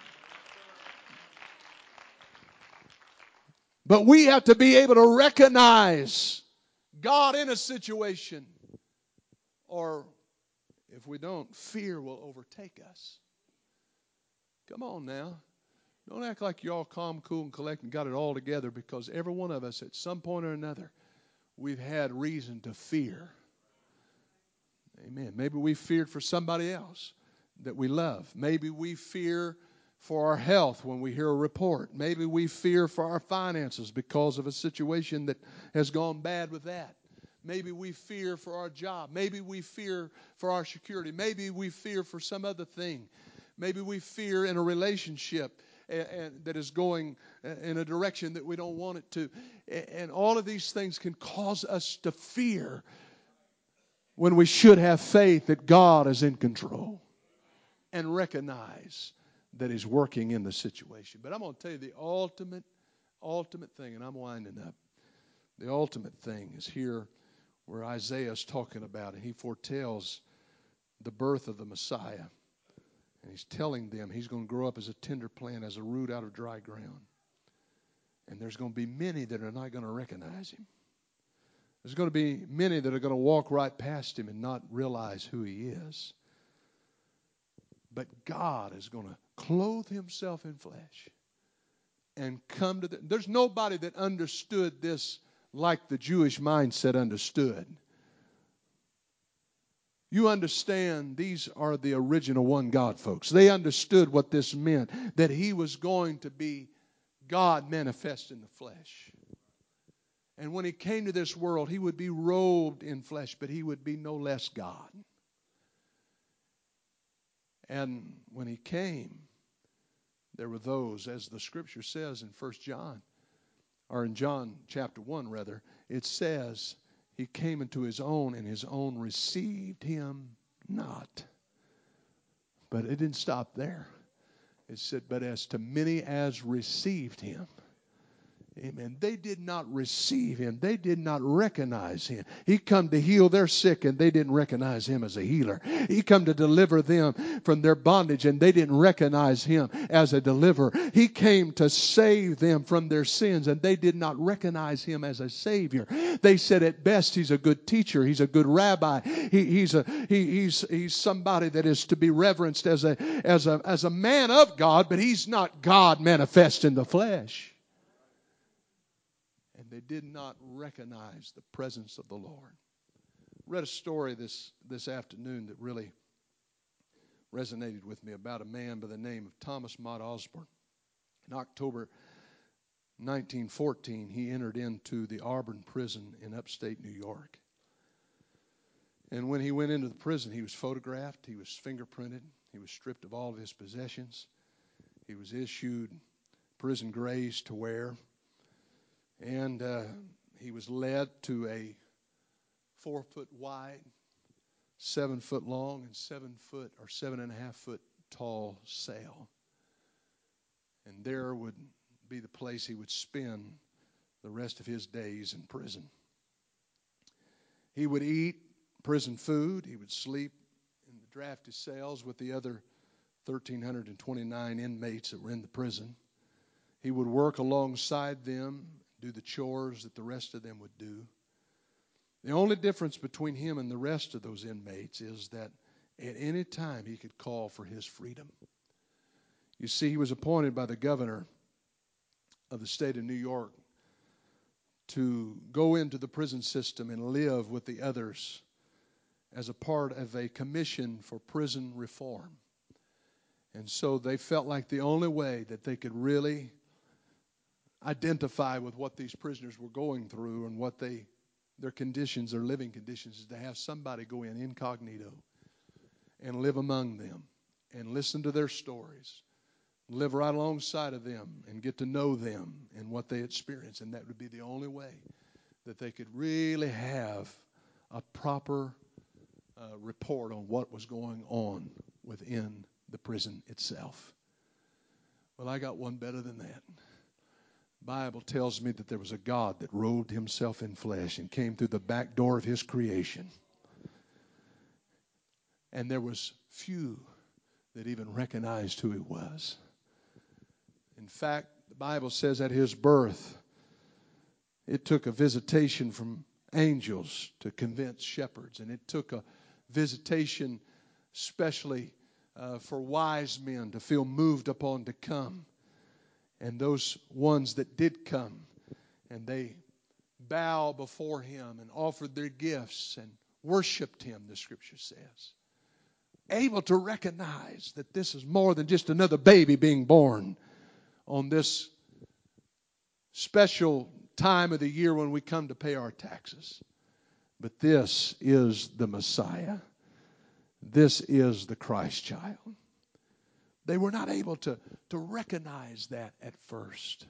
But we have to be able to recognize God in a situation, or if we don't, fear will overtake us. Come on now. Don't act like you're all calm, cool, and collected and got it all together, because every one of us at some point or another, we've had reason to fear. Amen. Maybe we feared for somebody else that we love. Maybe we fear for our health when we hear a report. Maybe we fear for our finances because of a situation that has gone bad with that. Maybe we fear for our job. Maybe we fear for our security. Maybe we fear for some other thing. Maybe we fear in a relationship and that is going in a direction that we don't want it to. And all of these things can cause us to fear when we should have faith that God is in control and recognize that He's working in the situation. But I'm going to tell you the ultimate thing, and I'm winding up. The ultimate thing is here where Isaiah is talking about it. He foretells the birth of the Messiah. And he's telling them he's going to grow up as a tender plant, as a root out of dry ground. And there's going to be many that are not going to recognize Him. There's going to be many that are going to walk right past Him and not realize who He is. But God is going to clothe Himself in flesh and come to there's nobody that understood this like the Jewish mindset understood. You understand, these are the original one God folks. They understood what this meant, that He was going to be God manifest in the flesh. And when He came to this world, He would be robed in flesh, but He would be no less God. And when He came, there were those, as the Scripture says in 1 John, or in John chapter 1 rather, it says, He came into His own, and His own received Him not. But it didn't stop there. It said, but as to many as received Him. Amen. They did not receive Him. They did not recognize Him. He come to heal their sick, and they didn't recognize Him as a healer. He come to deliver them from their bondage, and they didn't recognize Him as a deliverer. He came to save them from their sins, and they did not recognize Him as a Savior. They said at best He's a good teacher. He's a good rabbi. He's somebody that is to be reverenced as a man of God, but He's not God manifest in the flesh. And they did not recognize the presence of the Lord. Read a story this afternoon that really resonated with me about a man by the name of Thomas Mott Osborne. In October 1914, he entered into the Auburn prison in upstate New York. And when he went into the prison, he was photographed, he was fingerprinted, he was stripped of all of his possessions, he was issued prison grays to wear. And he was led to a 4-foot wide, 7-foot long, and 7.5 foot tall cell. And there would be the place he would spend the rest of his days in prison. He would eat prison food. He would sleep in the drafty cells with the other 1,329 inmates that were in the prison. He would work alongside them, do the chores that the rest of them would do. The only difference between him and the rest of those inmates is that at any time he could call for his freedom. You see, he was appointed by the governor of the state of New York to go into the prison system and live with the others as a part of a commission for prison reform. And so they felt like the only way that they could really identify with what these prisoners were going through and what their conditions, their living conditions, is to have somebody go in incognito and live among them and listen to their stories, live right alongside of them and get to know them and what they experience. And that would be the only way that they could really have a proper report on what was going on within the prison itself. Well, I got one better than that. The Bible tells me that there was a God that robed himself in flesh and came through the back door of his creation. And there was few that even recognized who he was. In fact, the Bible says at his birth, it took a visitation from angels to convince shepherds. And it took a visitation especially for wise men to feel moved upon to come. And those ones that did come, and they bow before him and offered their gifts and worshiped him, the scripture says. Able to recognize that this is more than just another baby being born on this special time of the year when we come to pay our taxes. But this is the Messiah. This is the Christ child. They were not able to recognize that at first.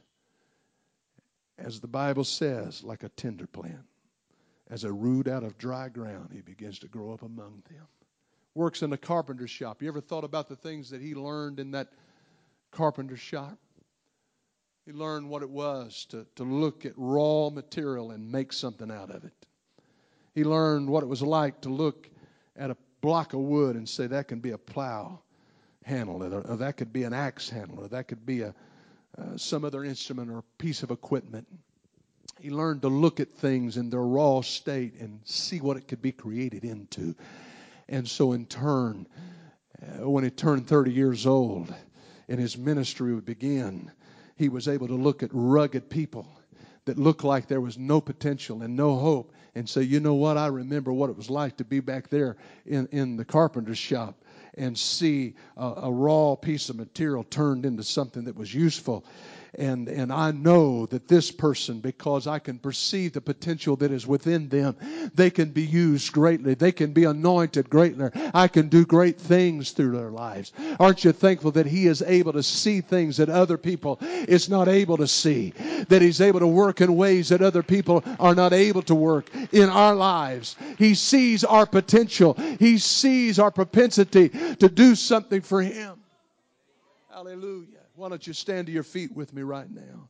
As the Bible says, like a tender plant, as a root out of dry ground, he begins to grow up among them. Works in a carpenter's shop. You ever thought about the things that he learned in that carpenter's shop? He learned what it was to look at raw material and make something out of it. He learned what it was like to look at a block of wood and say, that can be a plow handle, or that could be an axe handle, or that could be some other instrument or piece of equipment. He learned to look at things in their raw state and see what it could be created into. And so in turn, when he turned 30 years old and his ministry would begin, he was able to look at rugged people that looked like there was no potential and no hope and say, you know what, I remember what it was like to be back there in the carpenter's shop and see a raw piece of material turned into something that was useful. And I know that this person, because I can perceive the potential that is within them, they can be used greatly. They can be anointed greatly. I can do great things through their lives. Aren't you thankful that he is able to see things that other people is not able to see? That he's able to work in ways that other people are not able to work in our lives. He sees our potential. He sees our propensity to do something for him. Hallelujah. Why don't you stand to your feet with me right now?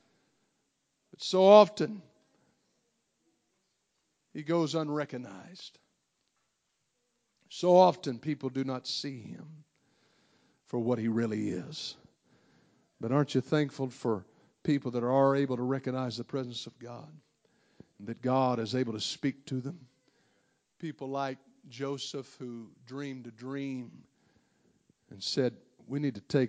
But so often, he goes unrecognized. So often, people do not see him for what he really is. But aren't you thankful for people that are able to recognize the presence of God? And that God is able to speak to them? People like Joseph, who dreamed a dream and said, we need to take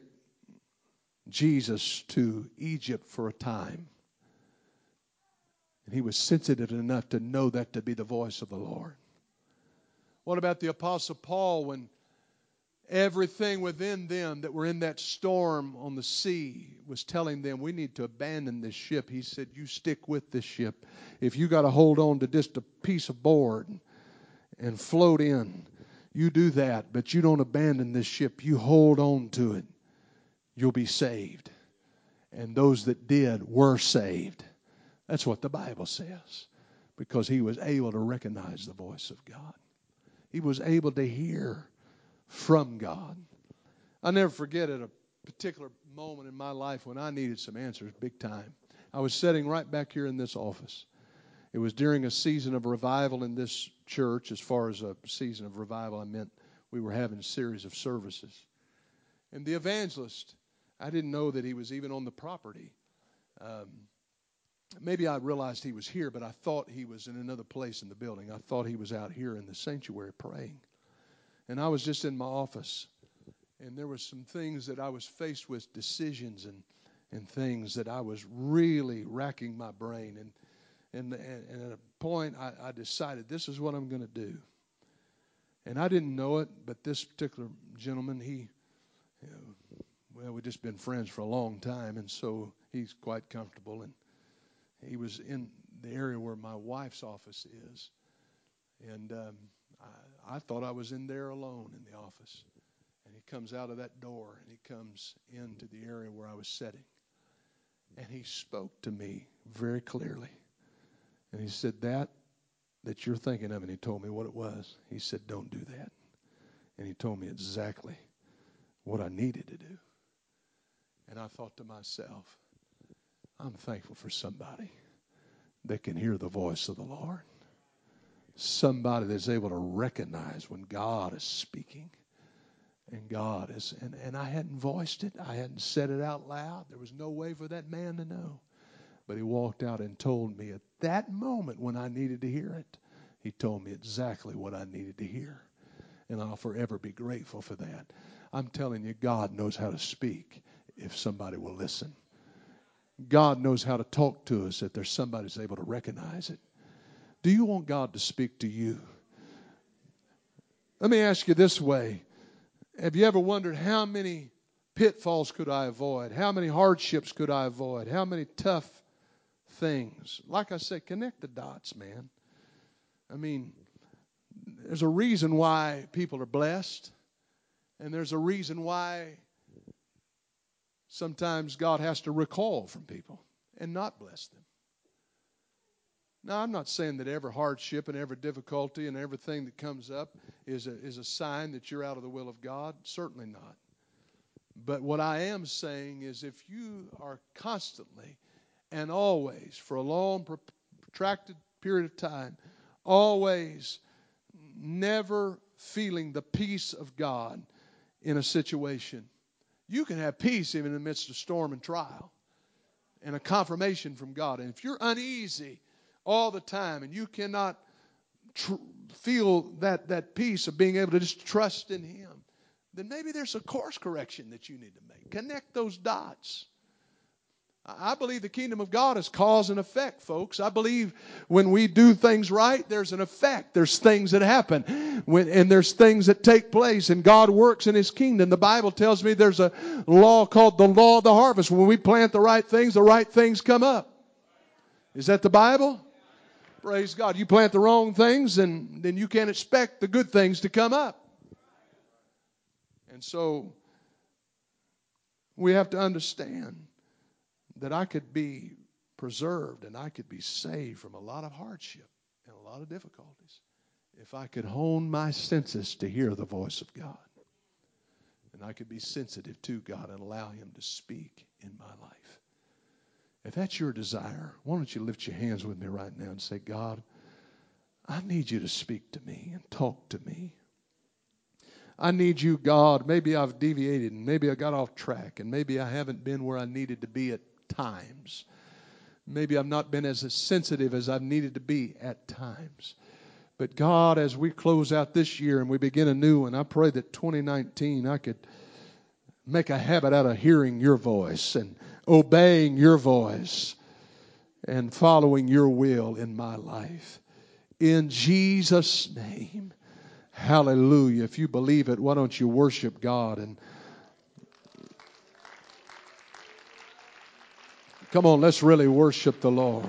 Jesus to Egypt for a time. And he was sensitive enough to know that to be the voice of the Lord. What about the Apostle Paul, when everything within them that were in that storm on the sea was telling them, we need to abandon this ship? He said, you stick with this ship. If you got to hold on to just a piece of board and float in, you do that, but you don't abandon this ship. You hold on to it. You'll be saved. And those that did were saved. That's what the Bible says. Because he was able to recognize the voice of God. He was able to hear from God. I'll never forget at a particular moment in my life when I needed some answers big time. I was sitting right back here in this office. It was during a season of revival in this church. As far as a season of revival, I meant we were having a series of services. And the evangelist, I didn't know that he was even on the property. Maybe I realized he was here, but I thought he was in another place in the building. I thought he was out here in the sanctuary praying. And I was just in my office. And there were some things that I was faced with, decisions and things that I was really racking my brain. And at a point, I decided this is what I'm going to do. And I didn't know it, but this particular gentleman, we've just been friends for a long time, and so he's quite comfortable. And he was in the area where my wife's office is. And I thought I was in there alone in the office. And he comes out of that door, and he comes into the area where I was sitting. And he spoke to me very clearly. And he said, that you're thinking of, and he told me what it was. He said, don't do that. And he told me exactly what I needed to do. And I thought to myself, I'm thankful for somebody that can hear the voice of the Lord. Somebody that's able to recognize when God is speaking. And God is, and I hadn't voiced it. I hadn't said it out loud. There was no way for that man to know. But he walked out and told me at that moment when I needed to hear it, he told me exactly what I needed to hear. And I'll forever be grateful for that. I'm telling you, God knows how to speak if somebody will listen. God knows how to talk to us if there's somebody who's able to recognize it. Do you want God to speak to you? Let me ask you this way. Have you ever wondered how many pitfalls could I avoid? How many hardships could I avoid? How many tough things? Like I said, connect the dots, man. I mean, there's a reason why people are blessed. And there's a reason why sometimes God has to recoil from people and not bless them. Now, I'm not saying that every hardship and every difficulty and everything that comes up is a sign that you're out of the will of God. Certainly not. But what I am saying is if you are constantly and always, for a long, protracted period of time, always never feeling the peace of God in a situation, you can have peace even in the midst of storm and trial and a confirmation from God. And if you're uneasy all the time and you cannot feel that peace of being able to just trust in Him, then maybe there's a course correction that you need to make. Connect those dots. I believe the kingdom of God is cause and effect, folks. I believe when we do things right, there's an effect. There's things that happen. And there's things that take place. And God works in His kingdom. The Bible tells me there's a law called the law of the harvest. When we plant the right things come up. Is that the Bible? Praise God. You plant the wrong things, and then you can't expect the good things to come up. And so we have to understand that I could be preserved and I could be saved from a lot of hardship and a lot of difficulties if I could hone my senses to hear the voice of God. And I could be sensitive to God and allow Him to speak in my life. If that's your desire, why don't you lift your hands with me right now and say, God, I need you to speak to me and talk to me. I need you, God. Maybe I've deviated and maybe I got off track and maybe I haven't been where I needed to be at times. Maybe I've not been as sensitive as I've needed to be at times. But God, as we close out this year and we begin a new one, I pray that 2019 I could make a habit out of hearing your voice and obeying your voice and following your will in my life. In Jesus' name. Hallelujah. If you believe it, why don't you worship God? And come on, let's really worship the Lord.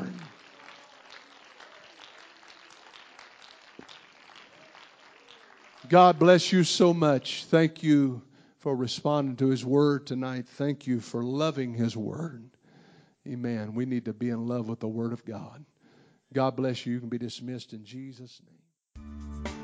God bless you so much. Thank you for responding to His word tonight. Thank you for loving His word. Amen. We need to be in love with the word of God. God bless you. You can be dismissed in Jesus' name.